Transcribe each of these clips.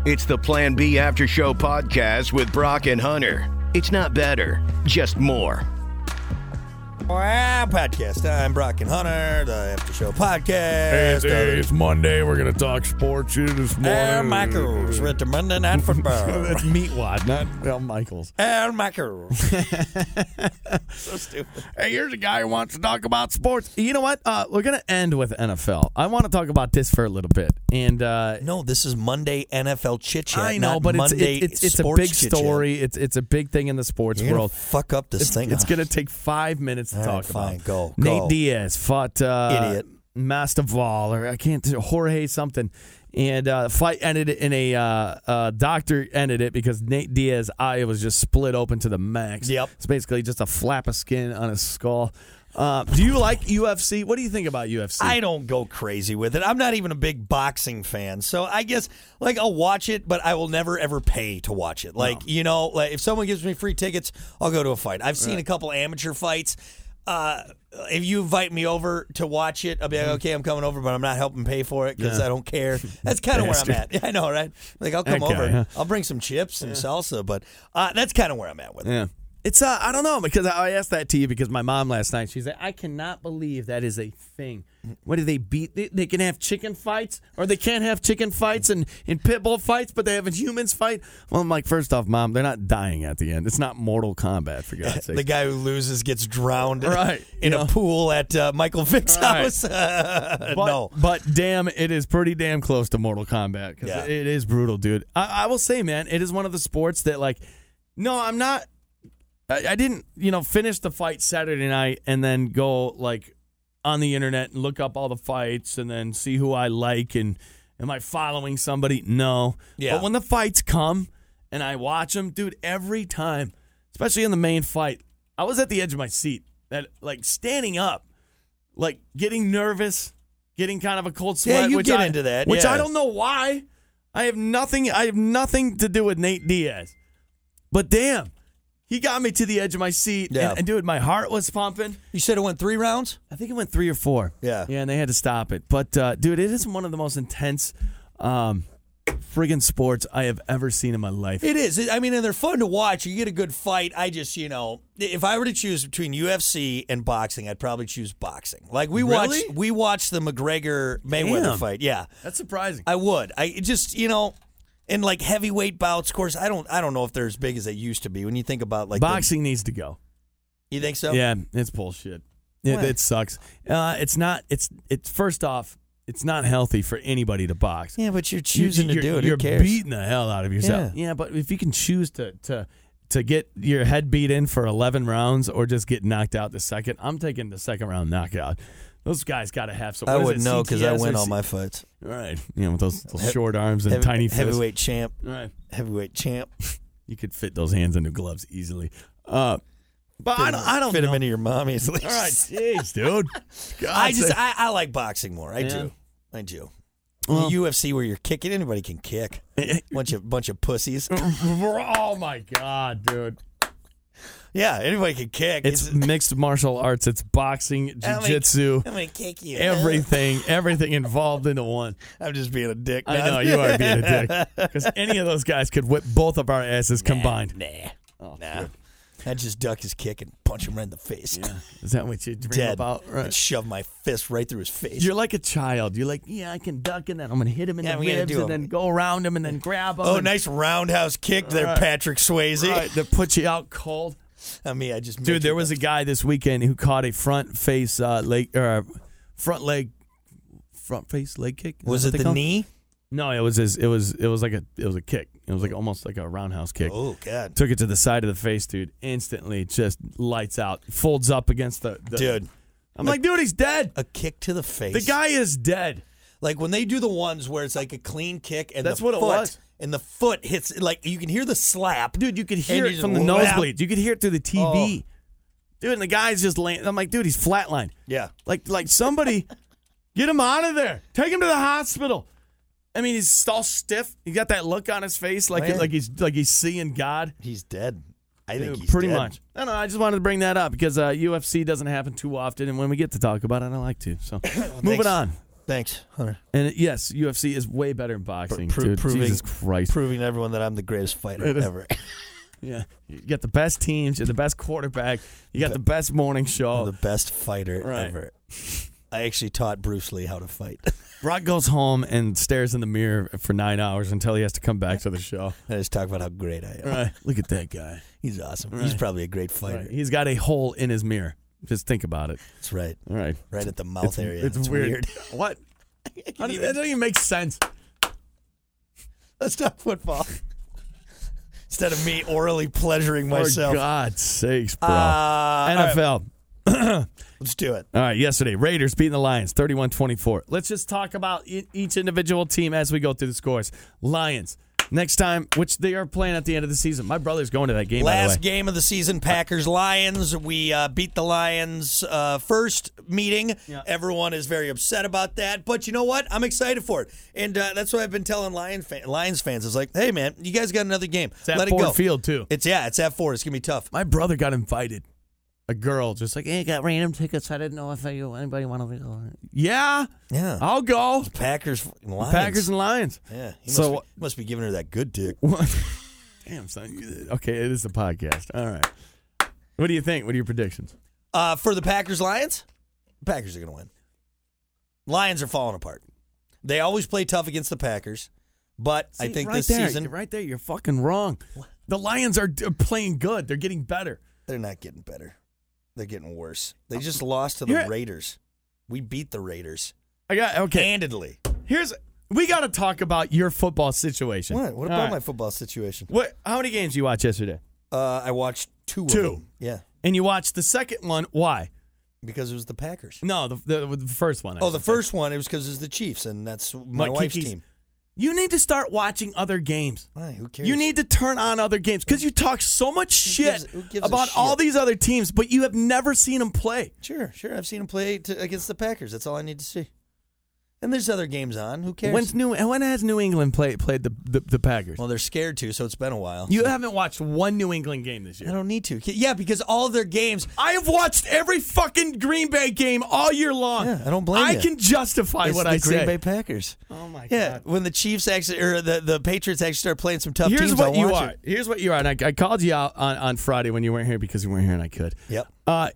It's the Plan B After Show podcast with Brock and Hunter. It's not better, just more. Podcast. I'm Brock and Hunter, the After Show podcast. Hey, it's Monday. We're going to talk sports here this morning. Al Michaels with the Monday Night Football. That's Meatwad, not Al Michaels. Al Michaels. So stupid. Hey, here's a guy who wants to talk about sports. You know what? We're going to end with NFL. I want to talk about this for a little bit. And No, this is Monday NFL chit-chat. I know, not but Monday it's a sports big chit-chat. story. It's a big thing in the sports You're world. gonna fuck up this thing. It's going to take 5 minutes to All talk right, fine. about. Go. Nate Diaz fought Idiot. Mastival, or I can't Jorge something. And the fight ended in a doctor ended it because Nate Diaz's eye was just split open to the max. Yep. It's basically just a flap of skin on his skull. Do you like UFC? What do you think about UFC? I don't go crazy with it. I'm not even a big boxing fan. So I guess, like, I'll watch it, but I will never, ever pay to watch it. Like, you know, like if someone gives me free tickets, I'll go to a fight. I've seen a couple amateur fights. If you invite me over to watch it, I'll be like, okay, I'm coming over, but I'm not helping pay for it because I don't care. That's kind of where I'm at. Yeah, I know, right? Like, I'll come over. Huh? I'll bring some chips and salsa, but that's kind of where I'm at with it. Yeah. It's I don't know, because I asked that to you because my mom last night, she's like, I cannot believe that is a thing. What do they beat? They can have chicken fights, or they can't have chicken fights and pit bull fights, but they have a humans fight? Well, I'm like, first off, Mom, they're not dying at the end. It's not Mortal Kombat, for God's sake. The guy who loses gets drowned in a pool at Michael Vick's house. No. But damn, it is pretty damn close to Mortal Kombat, because it is brutal, dude. I will say, man, it is one of the sports that, like, no, I'm not. I didn't, finish the fight Saturday night and then go, like, on the internet and look up all the fights and then see who I like and am I following somebody? No. Yeah. But when the fights come and I watch them, dude, every time, especially in the main fight, I was at the edge of my seat, that, like, standing up, like, getting nervous, getting kind of a cold sweat. Yeah, you which get into that. Which yeah. I don't know why. I have nothing to do with Nate Diaz. But damn. He got me to the edge of my seat, and dude, my heart was pumping. You said it went 3 rounds? I think it went 3 or 4. Yeah. Yeah, and they had to stop it. But, dude, it is one of the most intense friggin' sports I have ever seen in my life. It is. I mean, and they're fun to watch. You get a good fight. I just, if I were to choose between UFC and boxing, I'd probably choose boxing. Like, we watched the McGregor-Mayweather fight. Yeah. That's surprising. I would. I just, in, like, heavyweight bouts, of course, I don't know if they're as big as they used to be. When you think about, like, boxing needs to go. You think so? Yeah, it's bullshit. It sucks. It's not. It's first off, it's not healthy for anybody to box. Yeah, but you're choosing to do it. You're Who cares? beating the hell out of yourself. Yeah, but if you can choose to get your head beat in for 11 rounds or just get knocked out the second, I'm taking the second round knockout. Those guys got to have some. I wouldn't know because I win all my fights. All right. With those short arms and tiny fists. Heavyweight champ. All right. Heavyweight champ. You could fit those hands into gloves easily. But I don't fit know. them into your mommies. All right. Jeez, dude. I like boxing more. I do. Well, UFC where you're kicking, anybody can kick. bunch of pussies. Oh my God, dude. Yeah, anybody can kick. It's mixed martial arts. It's boxing, jiu-jitsu. I'm gonna kick you. Everything involved into one. I'm just being a dick. I know you are being a dick because any of those guys could whip both of our asses combined. Nah. I'd just duck his kick and punch him right in the face. Yeah. Is that what you dream about? Right. I'd shove my fist right through his face. You're like a child. You're like, I can duck and then I'm going to hit him in the ribs and then go around him and then grab him. Oh, nice roundhouse kick there, Patrick Swayze. Right, that puts you out cold. I just dude. There was a guy this weekend who caught a front face leg kick. Was it the knee? No, it was a kick. It was like almost like a roundhouse kick. Oh God! Took it to the side of the face, dude. Instantly, just lights out. Folds up against the dude. I'm like, dude, he's dead. A kick to the face. The guy is dead. Like when they do the ones where it's like a clean kick and that's what it was. And the foot hits, like you can hear the slap. Dude, you could hear it from the nosebleeds. You could hear it through the TV. Dude, and the guy's just laying. I'm like, dude, he's flatlined. Yeah. Like somebody get him out of there. Take him to the hospital. I mean, he's all stiff. He got that look on his face like he's seeing God. He's dead. I think he's pretty dead. much. I don't know. I just wanted to bring that up because UFC doesn't happen too often, and when we get to talk about it, I like to. So, moving on. Thanks, Hunter. And yes, UFC is way better in boxing, dude. Jesus Christ. Proving to everyone that I'm the greatest fighter ever. Yeah. You got the best teams, you're the best quarterback, you got the best morning show. I'm the best fighter ever. I actually taught Bruce Lee how to fight. Brock goes home and stares in the mirror for 9 hours until he has to come back to the show. I just talk about how great I am. Right. Look at that guy. He's awesome. Right. He's probably a great fighter. Right. He's got a hole in his mirror. Just think about it. That's right. All right. Right at the mouth area. It's weird. What? That doesn't even make sense. Let's talk football. Instead of me orally pleasuring myself. For God's sakes, bro. NFL. Let's do it. All right, yesterday, Raiders beating the Lions 31-24. Let's just talk about each individual team as we go through the scores. Lions, next time, which they are playing at the end of the season. My brother's going to that game, by the way. Last game of the season, Packers-Lions. We beat the Lions first meeting. Yeah. Everyone is very upset about that. But you know what? I'm excited for it. And that's what I've been telling Lions fans. It's like, hey, man, you guys got another game. It's at Let Ford it go. Field, too. It's at Ford. It's going to be tough. My brother got invited. A girl just like, hey, I got random tickets. I didn't know if anybody wanted to go. Yeah. I'll go. Packers and Lions. Packers and Lions. Yeah. He must be giving her that good dick. Damn, son. Okay, it is a podcast. All right. What do you think? What are your predictions? For the Packers-Lions, the Packers are going to win. Lions are falling apart. They always play tough against the Packers, but I think this season. Right there, you're fucking wrong. What? The Lions are playing good. They're getting better. They're not getting better. They're getting worse. They just lost to the Raiders. We beat the Raiders. Handedly. We got to talk about your football situation. What about my football situation? How many games you watch yesterday? I watched two of them. Yeah. And you watched the second one. Why? Because it was the Packers. No, the first one. The first one, it was because it was the Chiefs, and that's my wife's team. You need to start watching other games. Why? Who cares? You need to turn on other games because you talk so much shit about all these other teams, but you have never seen them play. Sure. I've seen them play against the Packers. That's all I need to see. And there's other games on. Who cares? When has New England played the Packers? Well, they're scared to, so it's been a while. You haven't watched one New England game this year. I don't need to. Yeah, because all of their games. I have watched every fucking Green Bay game all year long. Yeah, I don't blame you. I can justify what I say. Green Bay Packers. Oh my God. Yeah, when the Chiefs actually or the Patriots actually start playing some tough teams, I'll watch it. Here's what you are. And I called you out on Friday when you weren't here because you weren't here and I could. Yep.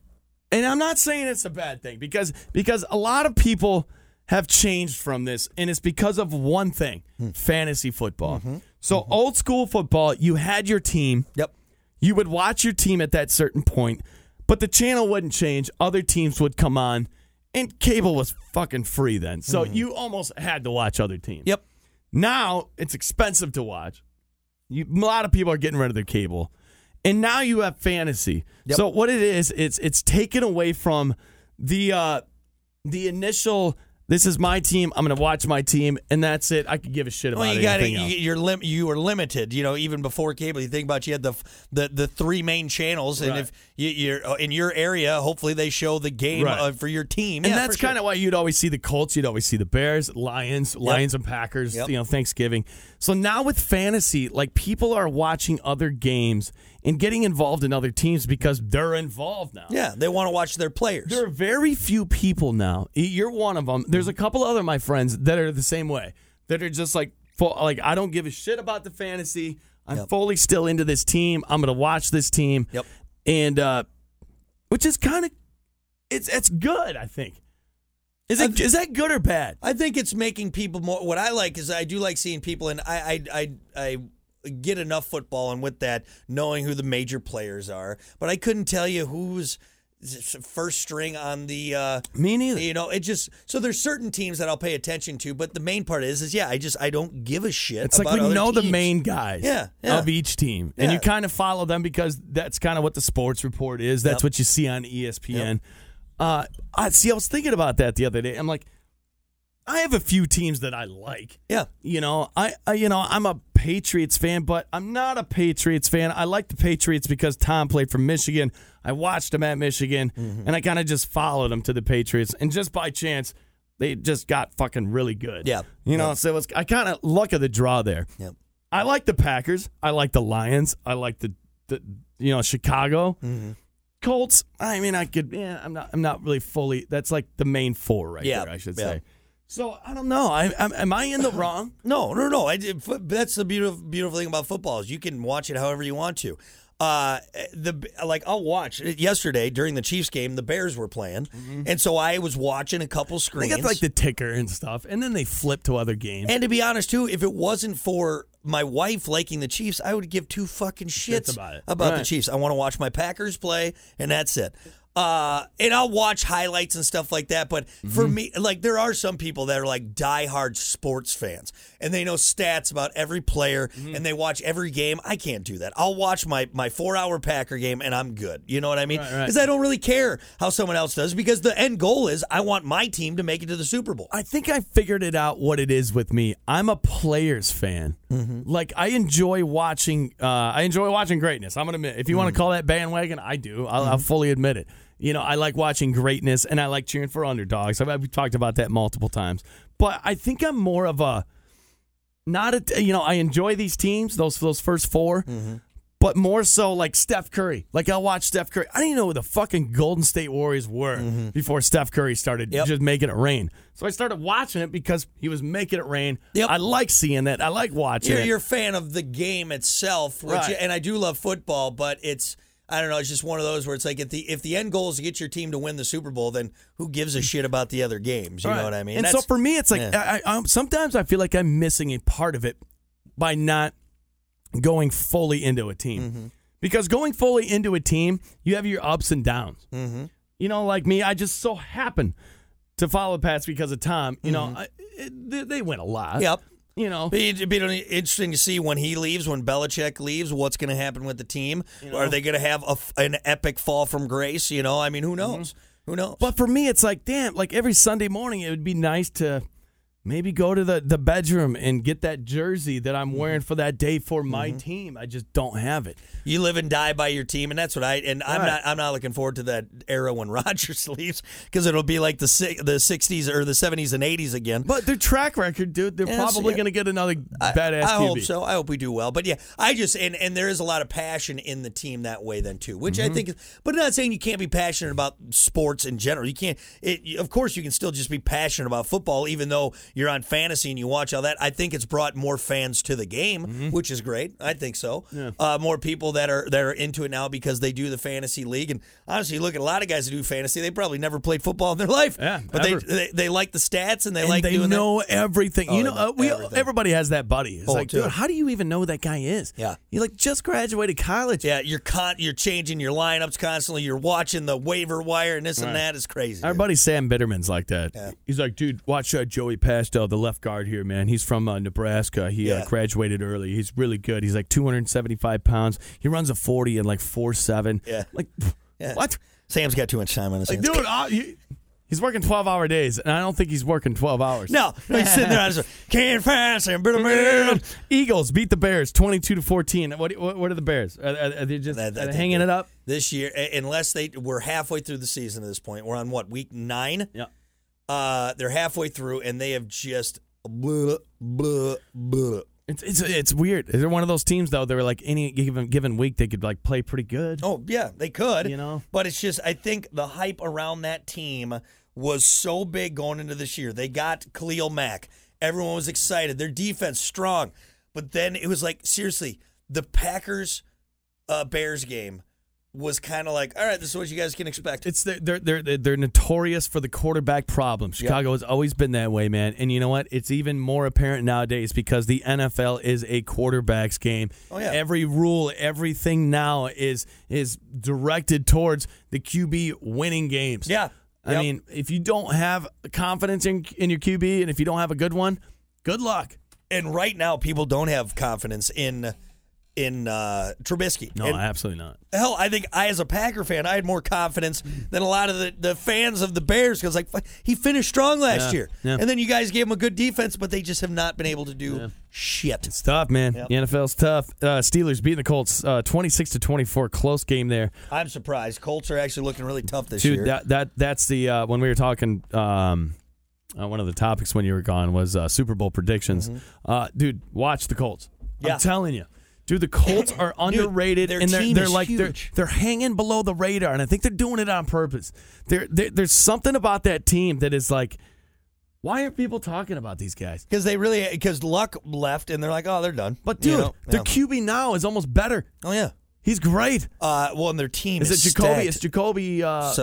And I'm not saying it's a bad thing because a lot of people have changed from this, and it's because of one thing, fantasy football. Mm-hmm. So old school football, you had your team. Yep. You would watch your team at that certain point, but the channel wouldn't change. Other teams would come on, and cable was fucking free then. So you almost had to watch other teams. Yep. Now it's expensive to watch. A lot of people are getting rid of their cable. And now you have fantasy. Yep. So what it is, it's taken away from the initial, this is my team, I'm going to watch my team, and that's it. I could give a shit about anything else. You were limited, even before cable. You think about you had the three main channels, and if you're in your area, hopefully they show the game for your team. And that's kind of why you'd always see the Colts, you'd always see the Bears, Lions and Packers, Thanksgiving. So now with fantasy, like people are watching other games and getting involved in other teams because they're involved now. Yeah, they want to watch their players. There are very few people now. You're one of them. There's a couple other my friends that are the same way. That are just like I don't give a shit about the fantasy. I'm fully still into this team. I'm going to watch this team. Yep. And which is kind of it's good, I think. Is that good or bad? I think it's making people more. What I like is I do like seeing people, and I get enough football, and with that, knowing who the major players are. But I couldn't tell you who's first string on the. Me neither. It just so there's certain teams that I'll pay attention to, but the main part is I don't give a shit. It's about like when you know teams. the main guys of each team, and you kind of follow them because that's kind of what the sports report is. That's what you see on ESPN. I was thinking about that the other day. I'm like, I have a few teams that I like. Yeah. I'm a Patriots fan, but I'm not a Patriots fan. I like the Patriots because Tom played for Michigan. I watched him at Michigan, and I kind of just followed him to the Patriots. And just by chance, they just got fucking really good. Yeah. So I kind of luck of the draw there. Yeah. I like the Packers. I like the Lions. I like the Chicago. Mm-hmm. Colts, I'm not really fully. That's like the main four there, I should say. So I don't know. Am I in the wrong? No. That's the beautiful thing about football is you can watch it however you want to. I'll watch yesterday during the Chiefs game. The Bears were playing, and so I was watching a couple screens. They got like the ticker and stuff, and then they flip to other games. And to be honest, too, if it wasn't for my wife liking the Chiefs, I would give two fucking shits about the Chiefs. I want to watch my Packers play, and that's it. And I'll watch highlights and stuff like that. But for me, like there are some people that are like diehard sports fans and they know stats about every player and they watch every game. I can't do that. I'll watch my 4-hour Packer game and I'm good. You know what I mean? Because I don't really care how someone else does because the end goal is I want my team to make it to the Super Bowl. I think I figured it out what it is with me. I'm a players fan. Like I enjoy watching greatness. I'm gonna admit, if you want to call that bandwagon, I do. I'll fully admit it. You know, I like watching greatness, and I like cheering for underdogs. I've talked about that multiple times. But I think I'm more of I enjoy these teams, those first four, but more so like Steph Curry. Like, I'll watch Steph Curry. I didn't even know who the fucking Golden State Warriors were before Steph Curry started just making it rain. So I started watching it because he was making it rain. Yep. I like seeing that. I like watching it. You're a fan of the game itself, and I do love football, but it's... I don't know. It's just one of those where it's like if the end goal is to get your team to win the Super Bowl, then who gives a shit about the other games? You know what I mean? And so for me, it's like sometimes I feel like I'm missing a part of it by not going fully into a team. Because going fully into a team, you have your ups and downs. You know, like me, I just so happen to follow the Pats because of Tom. You know, they win a lot. Yep. You know, it'd be interesting to see when he leaves, when Belichick leaves, what's going to happen with the team. Are they going to have an epic fall from grace? You know, I mean, who knows? Who knows? But for me, it's like, damn, like every Sunday morning, it would be nice to maybe go to the bedroom and get that jersey that I'm wearing for that day for my team. I just don't have it. You live and die by your team, and that's what I'm not looking forward to that era when Rodgers leaves because it'll be like the 60s or the 70s and 80s again. But their track record, dude, they're probably going to get another badass I QB. hope so. I hope we do well. But yeah, I just and there is a lot of passion in the team that way then too, which I think. But I'm not saying you can't be passionate about sports in general. You can't. Of course, you can still just be passionate about football, even though you're on fantasy and you watch all that. I think it's brought more fans to the game, which is great. I think so. Yeah. More people that are into it now because they do the fantasy league. And honestly, you look at a lot of guys that do fantasy, they probably never played football in their life. Yeah, but they like the stats and they know everything. Oh, you know, everybody has that buddy. It's like, dude, how do you even know who that guy is? Yeah, you like just graduated college. Yeah, you're changing your lineups constantly. You're watching the waiver wire and this and that is crazy. Our buddy Sam Bitterman's like that. Yeah. He's like, dude, watch Joey Pastel, the left guard here, man. He's from Nebraska. He graduated early. He's really good. He's like 275 pounds. He runs a 40 in like 4.7. Yeah. Like, yeah. What? Sam's got too much time on his hands. Dude, he's working 12-hour days, and I don't think he's working 12 hours. No, he's sitting there on his can't find Sam Bitterman. Eagles beat the Bears 22-14. What are the Bears? Are they just hanging it up? This year, unless we're halfway through the season at this point. We're on week 9? Yeah. They're halfway through, and they have just blah, blah, blah. It's weird. They're one of those teams though. They're like any given week they could like play pretty good. Oh yeah, they could. You know, but it's just I think the hype around that team was so big going into this year. They got Khalil Mack. Everyone was excited. Their defense strong, but then it was like seriously, the Packers Bears game was kind of like, all right, this is what you guys can expect. It's they're notorious for the quarterback problem. Chicago has always been that way, man. And you know what? It's even more apparent nowadays because the NFL is a quarterback's game. Oh, yeah. Every rule, everything now is directed towards the QB winning games. Yeah. I mean, if you don't have confidence in your QB and if you don't have a good one, good luck. And right now, people don't have confidence in Trubisky. No, absolutely not. Hell, I think as a Packer fan, I had more confidence than a lot of the fans of the Bears because like he finished strong last year. Yeah. And then you guys gave him a good defense, but they just have not been able to do shit. It's tough, man. Yep. The NFL's tough. Steelers beating the Colts 26-24. Close game there. I'm surprised. Colts are actually looking really tough this year. Dude, that's the when we were talking one of the topics when you were gone was Super Bowl predictions. Dude, watch the Colts. Yeah. I'm telling you. Dude, the Colts are underrated, their and they're like huge. they're hanging below the radar, and I think they're doing it on purpose. There's something about that team that is like Why aren't people talking about these guys? Because Luck left, and they're like, oh, they're done. But, dude, their QB now is almost better. Oh, yeah. He's great. And their team is Jacoby? stacked. It's Jacoby.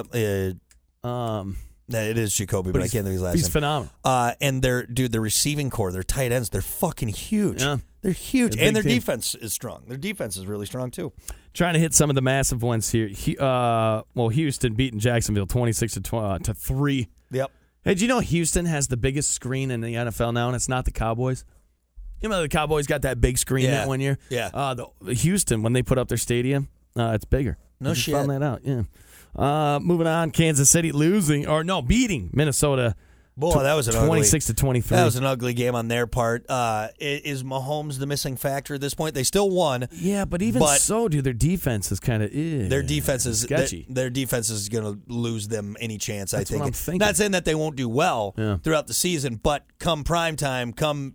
It is Jacoby, but I can't think of his last name. He's phenomenal. And their receiving core, their tight ends, they're fucking huge. Yeah. They're huge. They're And their big team. defense is strong. Their defense is really strong, too. Trying to hit some of the massive ones here. Houston beating Jacksonville 26-3. Yep. Hey, do you know Houston has the biggest screen in the NFL now, and it's not the Cowboys? You know the Cowboys got that big screen that one year? Yeah. The Houston, when they put up their stadium, it's bigger. No I just shit. found that out, yeah. Moving on, Kansas City beating Minnesota. Boy, that was an 26-23. That was an ugly game on their part. Is Mahomes the missing factor at this point? They still won. Yeah, but so, dude, their defense is kind of their defense is sketchy. Their defense is going to lose them any chance. That's I think. what I'm thinking. Not saying that they won't do well Yeah. throughout the season, but come prime time,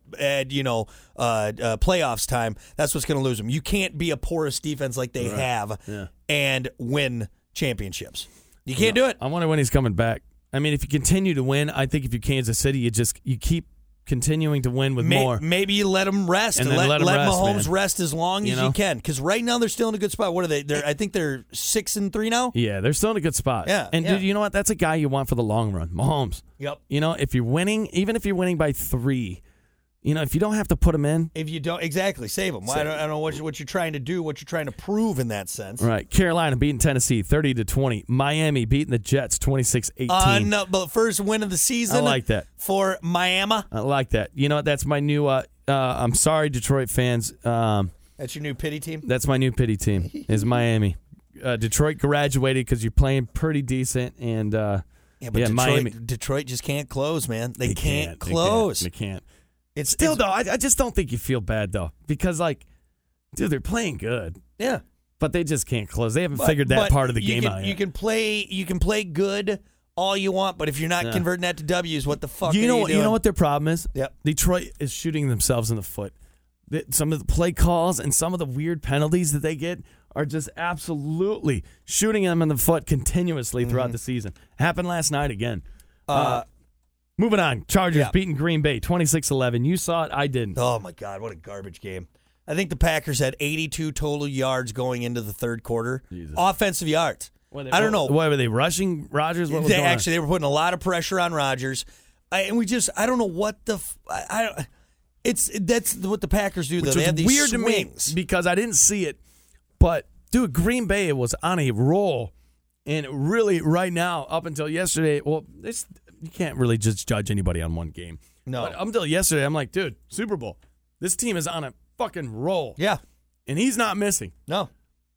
playoffs time, that's what's going to lose them. You can't be a porous defense like they have and win championships. You can't do it. I wonder when he's coming back. I mean, if you continue to win, I think if you're Kansas City, you keep continuing to win with more. Maybe you let them rest And and then let let 'em rest, Mahomes man. rest as long as you can. Because right now they're still in a good spot. What are they? I think they're 6-3 now. Yeah, they're still in a good spot. Yeah, and dude, you know what? That's a guy you want for the long run, Mahomes. Yep. You know, if you're winning, even if you're winning by 3, you know, if you don't have to put him in. If you don't, exactly, save them. I don't know what you're trying to do, what you're trying to prove in that sense. Right. Carolina beating Tennessee 30-20. Miami beating the Jets 26-18. No, but first win of the season. I like that. For Miami. I like that. You know what? That's my new. I'm sorry, Detroit fans. That's your new pity team. That's my new pity team. Is Miami. Detroit graduated because you're playing pretty decent, and Miami. Detroit just can't close, man. They can't close. They can't. It's though. I just don't think you feel bad though, because dude, they're playing good. Yeah, but they just can't close. They haven't figured that part of the game out yet. You can play good all you want, but if you're not converting that to W's, what the fuck? You know what their problem is? Yep. Detroit is shooting themselves in the foot. Some of the play calls and some of the weird penalties that they get are just absolutely shooting them in the foot continuously throughout the season. Happened last night again. Moving on, Chargers beating Green Bay 26-11. You saw it, I didn't. Oh, my God, what a garbage game. I think the Packers had 82 total yards going into the third quarter. Jesus. Offensive yards. I don't know. Why were they rushing Rodgers? What was going on? Actually, they were putting a lot of pressure on Rodgers. I don't know what that's what the Packers do, though. They have these weird swings. to me because I didn't see it. But, dude, Green Bay was on a roll. And really, right now, up until yesterday, you can't really just judge anybody on one game. No. But up until yesterday, I'm like, dude, Super Bowl. This team is on a fucking roll. Yeah. And he's not missing. No.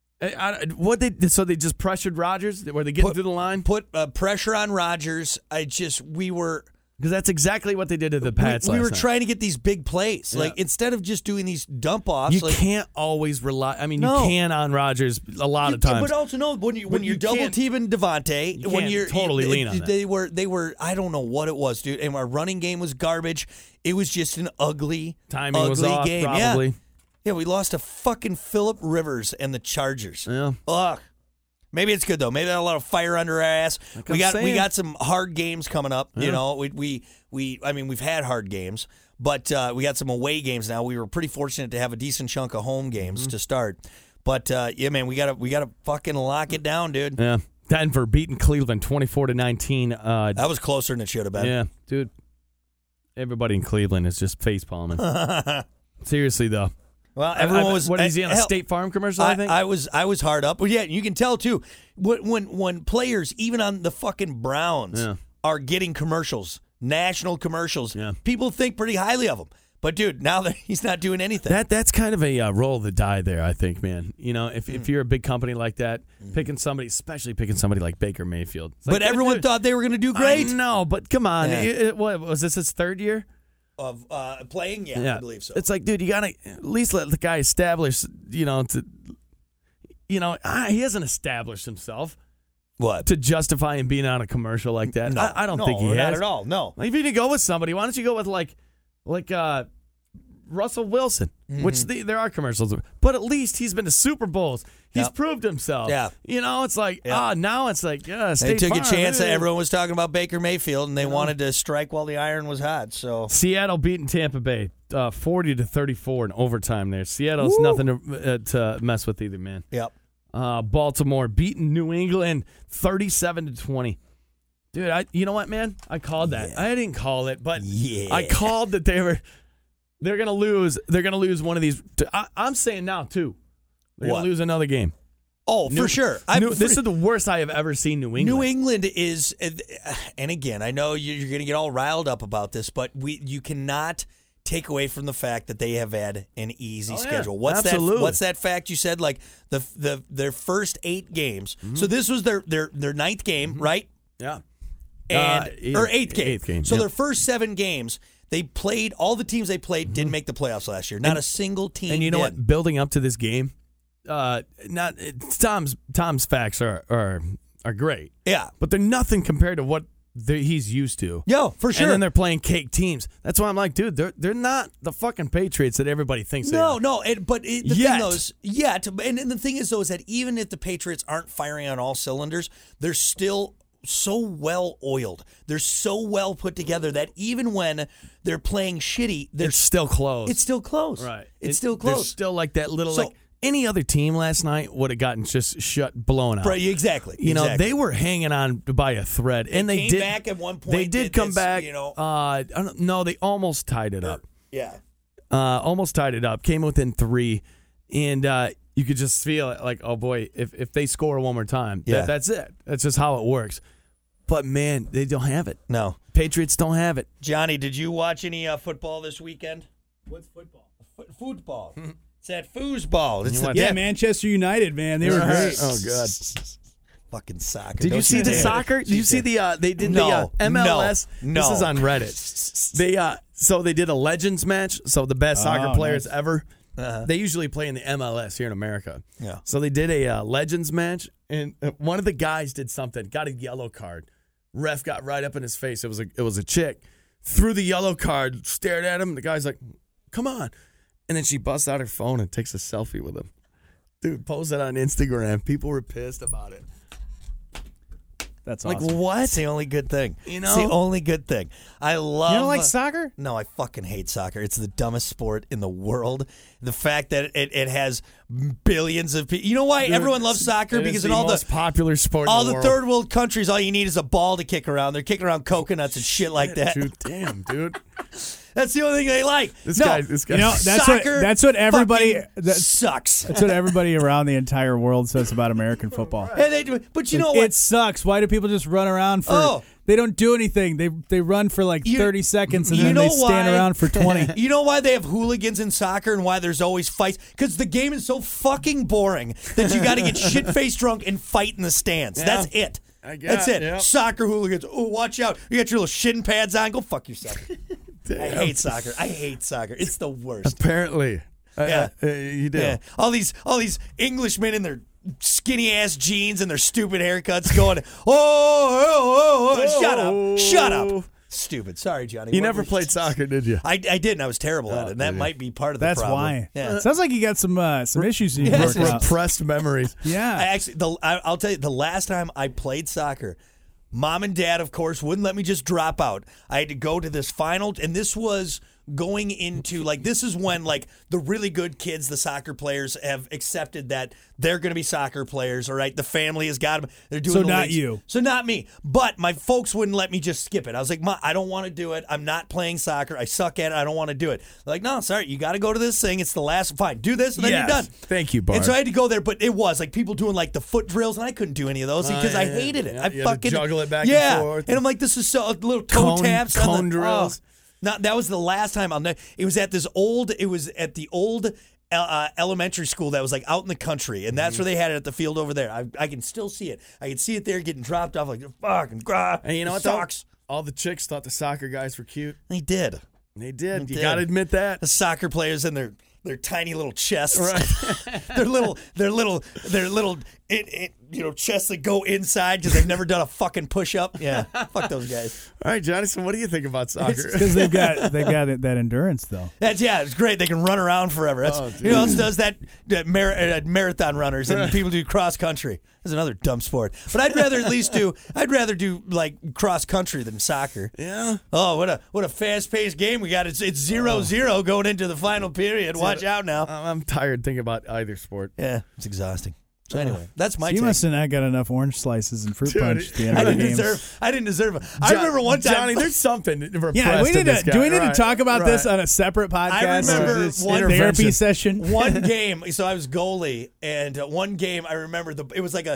So they just pressured Rodgers? Were they getting through the line? Put pressure on Rodgers. Because that's exactly what they did to the Pats we were last night. trying to get these big plays. Yeah. Like, instead of just doing these dump-offs. You can't always rely. I mean, No. you can on Rodgers a lot of times. But also, no, when you're double-teaming Devontae. When you're totally lean on that. They were, I don't know what it was, dude. And our running game was garbage. It was just an ugly Timing was off, game. probably. Yeah, we lost to fucking Phillip Rivers and the Chargers. Yeah. Ugh. Maybe it's good though. Maybe they had a lot of fire under our ass. Like we I'm saying. got some hard games coming up. Yeah. You know, we've had hard games, but we got some away games now. We were pretty fortunate to have a decent chunk of home games to start. But yeah, man, we gotta fucking lock it down, dude. Yeah. Denver beating Cleveland 24-19. That was closer than it should have been. Yeah, dude. Everybody in Cleveland is just face palming. Seriously though. Well, everyone was. What is he on a State Farm commercial? I think I was hard up. Well, yeah, you can tell too when players, even on the fucking Browns, are getting commercials, national commercials. Yeah. People think pretty highly of him. But dude, now that he's not doing anything, that's kind of a roll of the die there. I think, man. You know, if you're a big company like that, especially picking somebody like Baker Mayfield. But everyone thought they were going to do great. No, but come on. Yeah. What was this his third year? Of playing, yeah, I believe so. It's like, dude, you gotta at least let the guy establish. He hasn't established himself. What to justify him being on a commercial like that? I don't think he has. Not at all. No. Like, if you need to go with somebody, why don't you go with like Russell Wilson, which there are commercials, but at least he's been to Super Bowls. He's proved himself. Yeah. It's like, now it's like, They State took Farm, a chance that man. everyone was talking about Baker Mayfield, and they wanted to strike while the iron was hot. So Seattle beating Tampa Bay 40-34 in overtime there. Seattle's nothing to mess with either, man. Yep. Baltimore beating New England 37-20. Dude, you know what, man? I called that. Yeah. I didn't call it, but Yeah. I called that they're gonna lose. They're gonna lose one of these. I'm saying now too. They're What? gonna lose another game. Oh, for sure. This is the worst I have ever seen New England. New England is, and again, I know you're going to get all riled up about this, but you cannot take away from the fact that they have had an easy schedule. What's that fact you said? Like their first 8 games. So this was their 9th game, right? Yeah. And or 8th game. 8th game. So Yep. their first 7 games, they played. All the teams they played didn't make the playoffs last year. Not a single team. And you know did. what? Building up to this game, Tom's facts are great. Yeah. But they're nothing compared to what he's used to. Yo, for sure. And then they're playing cake teams. That's why I'm like, dude, they're not the fucking Patriots that everybody thinks they are. No. But the Yet. thing though is, and the thing is though is that even if the Patriots aren't firing on all cylinders, they're still so well oiled. They're so well put together that even when they're playing shitty, It's still close. It's still close. Right. It's still close. There's still like that little So- any other team last night would have gotten just blown out. Right, exactly. You know, exactly. they were hanging on by a thread, and they came did back at one point, They did did come this, back. you know. I don't know. They almost tied it up. Yeah. Almost tied it up. Came within 3, and you could just feel it. Like, oh boy, if they score one more time, that's it. That's just how it works. But man, they don't have it. No. Patriots don't have it. Johnny, did you watch any football this weekend? What's football? Football. It's that foosball. It's the Yeah, Manchester United, man. They were great. Oh god. Fucking soccer. Did you see the soccer? Did you see the they did the MLS? No. This is on Reddit. They did a Legends match. So the best soccer players nice. ever. They usually play in the MLS here in America. Yeah. So they did a Legends match, and one of the guys did something, got a yellow card. Ref got right up in his face. It was a chick. Threw the yellow card, stared at him. The guy's like, "Come on!" And then she busts out her phone and takes a selfie with him. Dude, post it on Instagram. People were pissed about it. That's Like, awesome. what? That's the only good thing. You It's the know? only good thing. I love. You don't like soccer? No, I fucking hate soccer. It's the dumbest sport in the world. The fact that it has billions of people. You know why everyone loves soccer? It is Because the in all most popular sport all in the the world. third world countries, all you need is a ball to kick around. They're kicking around coconuts and shit like that. Dude, damn, dude. That's the only thing they like. This no, guy. You know, soccer that's what everybody fucking that's, sucks. that's what everybody around the entire world says about American football. And they do, but you know what? It sucks. Why do people just run around for? Oh. They don't do anything. They run for like 30 seconds and then they stand around for 20. You know why they have hooligans in soccer and why there's always fights? Because the game is so fucking boring that you got to get shit-faced drunk and fight in the stands. Yeah. That's it. I guess, That's it. yeah. Soccer hooligans. Oh, watch out. You got your little shin pads on. Go fuck yourself. I hate soccer. I hate soccer. It's the worst. Apparently. Yeah. You do. Yeah. All these Englishmen in their skinny ass jeans and their stupid haircuts going, shut up. Stupid. Sorry, Johnny. You What never was- played soccer, did you? I didn't. I was terrible at it. And that might be part of the That's problem. why. Yeah. Sounds like you got some issues you need to Yes, work out. Repressed memories. Yeah. I'll tell you, the last time I played soccer, Mom and Dad, of course, wouldn't let me just drop out. I had to go to this final, and this was going into, like, this is when, like, the really good kids, the soccer players, have accepted that they're going to be soccer players, all right? The family has got them. They're doing So the not leagues. you. So not me. But my folks wouldn't let me just skip it. I was like, Ma, I don't want to do it. I'm not playing soccer. I suck at it. I don't want to do it. They're like, no, sorry, you got to go to this thing. It's the last. Fine, do this, and then Yes. you're done. Thank you, Bart. And so I had to go there, but it was like people doing like the foot drills, and I couldn't do any of those because I yeah, hated it. yeah. I You had to fucking juggle it back and yeah. forth. And I'm like, this is so little toe Cone- taps, on cone the, drills. No, that was the last time I'll know. It was at this old. It was at the old elementary school that was like out in the country, and that's where they had it at the field over there. I can still see it. I can see it there getting dropped off like fucking. And you know what? though? Sucks. All the chicks thought the soccer guys were cute. They did. They did. They You did. got to admit that. The soccer players and their tiny little chests, Right. their little chests that go inside because they've never done a fucking push-up. Yeah, fuck those guys. All right, Johnny. So what do you think about soccer? Because they've got that endurance though. It's great. They can run around forever. Who else does that? Marathon runners and people do cross country. That's another dumb sport. But I'd rather do like cross country than soccer. Yeah. Oh, what a fast-paced game we got. It's 0-0 going into the final period. Watch out now. I'm tired thinking about either sport. Yeah, it's exhausting. So anyway, that's my You take. must have not got enough orange slices and fruit punch at the end of the game. I didn't deserve it. I remember one time. Johnny, there's something repressed Yeah, in this guy. do we need to talk about this on a separate podcast? I remember This one therapy session. One game, so I was goalie, and one game I remember it was like a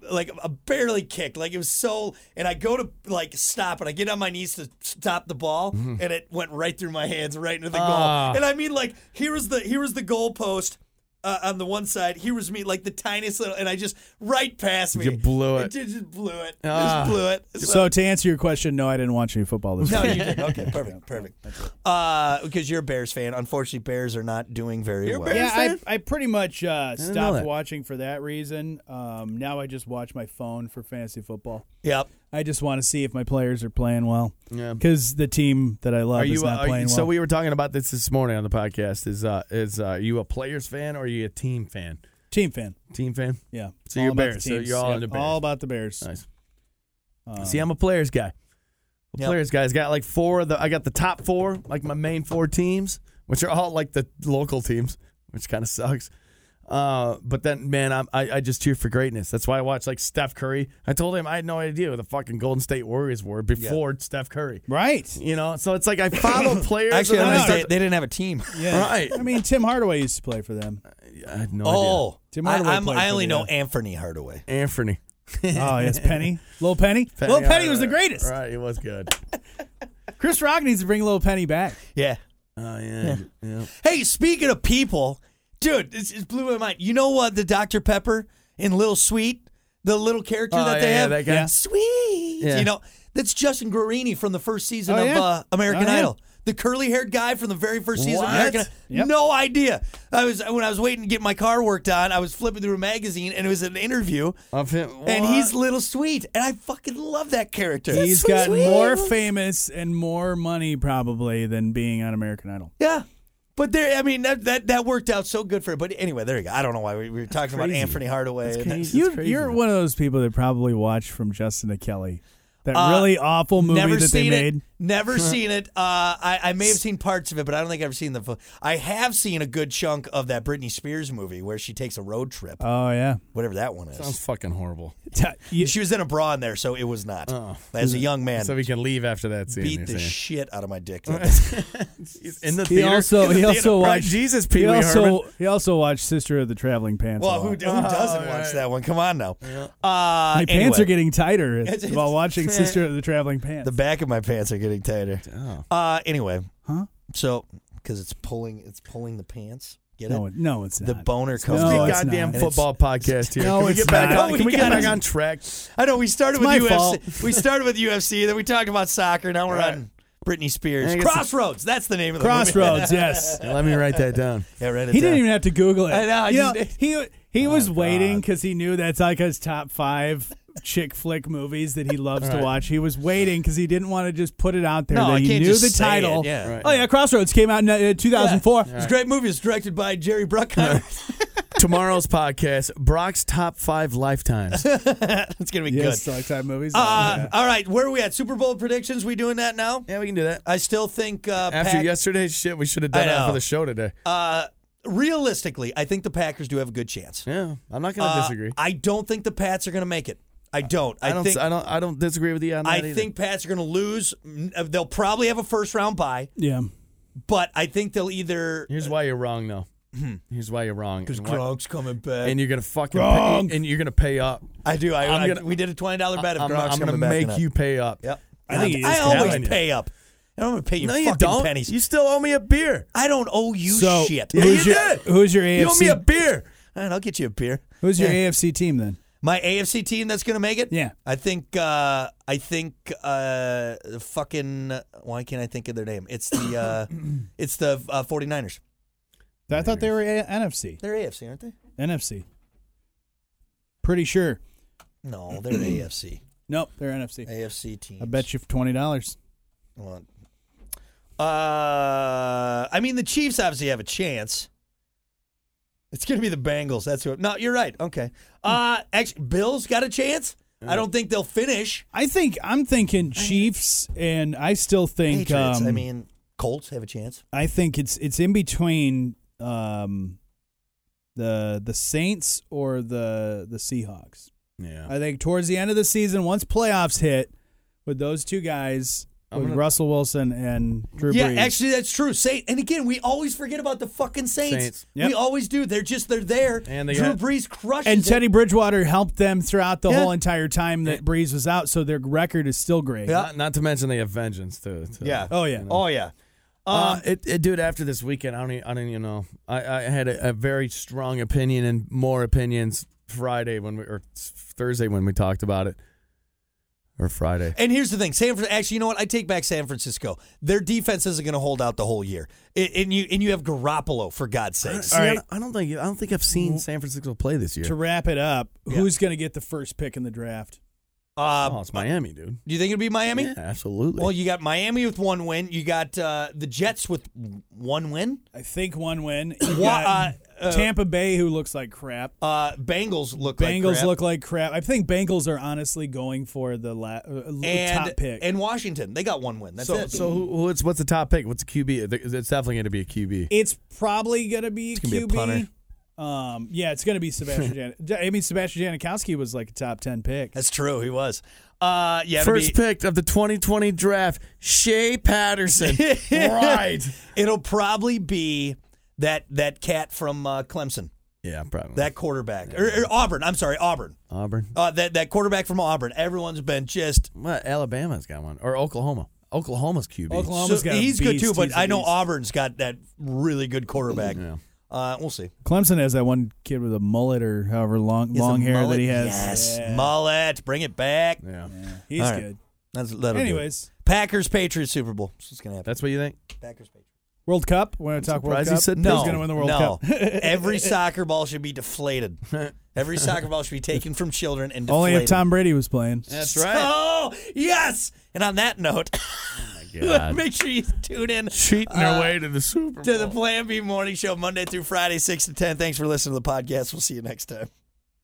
barely kick, like it was so, and I go to like stop, and I get on my knees to stop the ball, and it went right through my hands, right into the goal, and I mean like here was the goal post. On the one side, here was me, like the tiniest little, and I just right past me. You blew it. Just blew it. Just blew it. So to answer your question, no, I didn't watch any football this No, week. you did. Okay, perfect. Because you're a Bears fan. Unfortunately, Bears are not doing very well. Yeah, I pretty much know stopped that. watching for that reason. Now I just watch my phone for fantasy football. Yep. I just want to see if my players are playing well. Yeah. Because the team that I love is not playing well. So we were talking about this morning on the podcast. Is you a Players fan or are you a team fan? Team fan. Team fan? Yeah. So All you're about Bears. the So teams. you're all Yep, into Bears. all about the Bears. Nice. See, I'm a Players guy. Players guy. Got like I got the top 4, like my main 4 teams, which are all like the local teams, which kind of sucks. But then, man, I just cheer for greatness. That's why I watch like Steph Curry. I told him I had no idea who the fucking Golden State Warriors were before Steph Curry. Right. So it's like I follow players. Actually, and then they didn't have a team. Yeah. Right. I mean, Tim Hardaway used to play for them. I had no idea. Tim Hardaway played I for only the, know Anthony Hardaway. Anthony. Oh, yes, Penny. Little Penny. Little Penny was the greatest. Right, he was good. Chris Rock needs to bring Little Penny back. Yeah. Oh, yeah. Hey, speaking of people, dude, this blew my mind. You know what? The Dr. Pepper in Little Sweet, the little character that they have? that guy. Yeah. Sweet. Yeah. You know, that's Justin Guarini from the first season Oh, of yeah? American Oh, yeah. Idol. The curly-haired guy from the very first season of What? American Idol. Yep. No idea. When I was waiting to get my car worked on, I was flipping through a magazine, and it was an interview, Of him. and What? he's Little Sweet, and I fucking love that character. He's gotten more famous and more money probably than being on American Idol. Yeah. But that worked out so good for it. But anyway, there you go. I don't know why we were talking about Anthony Hardaway. That's and crazy. You're one of those people that probably watched From Justin to Kelly. That really awful movie never that they seen made. it. Never seen it. I may have seen parts of it, but I don't think I've ever seen the. I have seen a good chunk of that Britney Spears movie where she takes a road trip, Oh, yeah. whatever that one is. Sounds fucking horrible. She was in a bra in there, so it was not. As a young man, So we can leave after that scene. beat you're the saying. shit out of my dick. He's in the He theater. also Right, watched Jesus, Pee Wee Herman. he also watched Sister of the Traveling Pants. Well, a who lot. doesn't watch that one? Come on now. My pants Anyway. are getting tighter while watching Sister of the Traveling Pants. The back of my pants are getting tighter. Oh. Anyway. Huh? So, because it's pulling the pants. Get it? No, it's not. The boner It's comes No, a down. it's goddamn not. football podcast here. No, Can we it's get back not. on? No, Can we we get back gotta- on track? I know we started It's with my UFC. fault. We started with UFC, then we talked about soccer. Now we're on Britney Spears. I guess Crossroads. That's the name of the Crossroads, movie. yes. Let me write that down. Yeah, write it He down. didn't even have to Google it. I know, I You just- he was waiting because he knew that's like his top 5 chick flick movies that he loves to watch. He was waiting because he didn't want to just put it out there No, that I he can't knew just the say title. it, yeah. Right. Oh yeah, Crossroads came out in 2004. It's a great movie. It's directed by Jerry Bruckheimer. Tomorrow's podcast, Brock's top 5 lifetimes. It's gonna be Yes, good. Lifetime movies. All right, where are we at? Super Bowl predictions? We doing that now? Yeah, we can do that. I still think After yesterday's shit, we should have done I that know. for the show today. realistically, I think the Packers do have a good chance. Yeah, I'm not going to disagree. I don't think the Pats are going to make it. I don't. I don't disagree with you on that I either. think Pats are going to lose. They'll probably have a first round bye, yeah. but I think they'll either. Here's why you're wrong, though. Here's why you're wrong. Because And why- Gronk's coming back. and you're gonna fucking Wrong. pay, and you're gonna pay up. I do. I'm We did a $20 bet if I'm Gronk's gonna coming back. make or not. you pay up. Yep. I think he I is always telling you. pay up. I'm going to pay you No, fucking you don't. pennies. You still owe me a beer. I don't owe you So shit. Yeah, who's you your did. who's your AFC? You owe me a beer. All right, I'll get you a beer. Who's your AFC team then? My AFC team that's going to make it? Yeah. I think fucking why can't I think of their name? It's the 49ers. I thought they were NFC. They're AFC, aren't they? NFC. Pretty sure. No, they're AFC. Nope, they're NFC. AFC teams. I bet you for $20. Well, I mean, the Chiefs obviously have a chance. It's going to be the Bengals. That's who. No, you're right. Okay. Actually, Bills got a chance. I don't think they'll finish. I'm thinking Chiefs, and I still think Patriots. I mean, Colts have a chance. I think it's in between the Saints or the Seahawks. Yeah. I think towards the end of the season, once playoffs hit, with those two guys, with Russell Wilson and Drew Brees. Yeah, actually, that's true. And again, we always forget about the fucking Saints. Yep. We always do. They're there. And they Drew Brees crushes and it. Teddy Bridgewater helped them throughout the whole entire time that Brees was out, so their record is still great. Yeah. Not to mention they have vengeance too. Yeah. Oh yeah. You know. Oh yeah. Dude, after this weekend, I don't even know. I had a very strong opinion and more opinions Friday or Thursday when we talked about it. Or Friday. And here's the thing. Actually, you know what? I take back San Francisco. Their defense isn't going to hold out the whole year. And you have Garoppolo, for God's sakes. All right. I don't think I've seen San Francisco play this year. To wrap it up, who's going to get the first pick in the draft? It's Miami, dude. Do you think it'll be Miami? Yeah, absolutely. Well, you got Miami with 1 win. You got the Jets with 1 win. I think 1 win. You got Tampa Bay, who looks like crap. Bengals look like crap. I think Bengals are honestly going for the top pick. And Washington, they got 1 win. That's it. So what's the top pick? What's the QB? It's definitely going to be a QB. It's probably going to be It's gonna QB. be a punter. It's going to be Sebastian Sebastian Janikowski was like a top 10 pick. That's true. He was. First pick of the 2020 draft, Shea Patterson. Right. It'll probably be that cat from Clemson. Yeah, probably. That quarterback. Or Auburn. I'm sorry, Auburn. That quarterback from Auburn. Everyone's been just... What? Alabama's got one. Or Oklahoma. Oklahoma's QB. Oklahoma's got he's a good beast. too, but He's a I know beast. Auburn's got that really good quarterback. Yeah. We'll see. Clemson has that one kid with a mullet or however long hair mullet? that he has. Yes, Yeah. mullet. Bring it back. Yeah. He's All right. good. That'll do it. Anyways, Packers, Patriots, Super Bowl. That's what's going to happen. That's what you think? Packers, Patriots. World Cup. We're going to talk World surprised Cup. he said Who's going to win the World Cup? Every soccer ball should be deflated. Every soccer ball should be taken from children and deflated. Only if Tom Brady was playing. That's right. Oh, yes. And on that note, God. make sure you tune in Cheating their way to the Super Bowl. to the Plan B Morning Show Monday through Friday, 6 to 10. Thanks for listening to the podcast. We'll see you next time.